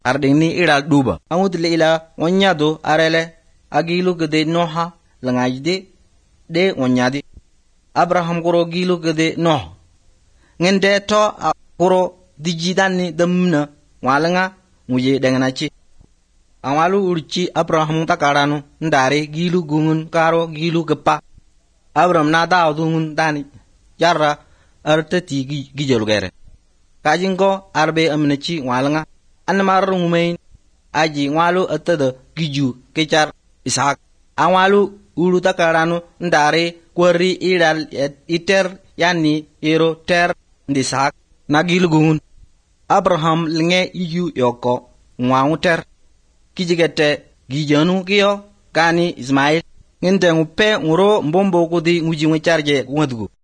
arding ni iral duba amud le ila wonyado arele agilu gede noha langajde de wonyadi Abraham goro gilu gede noh ngende to goro dijidani damna walanga muje danganachi awalu urchi Abraham takaranu ndare gilu gungun karo gilu gepa Abraham na daudungun dani jarra artati gijolgere kajingo arbe amnachi walanga anmar ngumain aji walu atada giju kechar Ishak awalu ulu takaranu ndare kwari iral iter yani ero ter ndisak nagil gungun Abraham linge yu yoko ngwauter kijigete gijanu kiyo kani Ismail ngende ngupe nguro mbombo kudi nguji ngcharje ngwadgu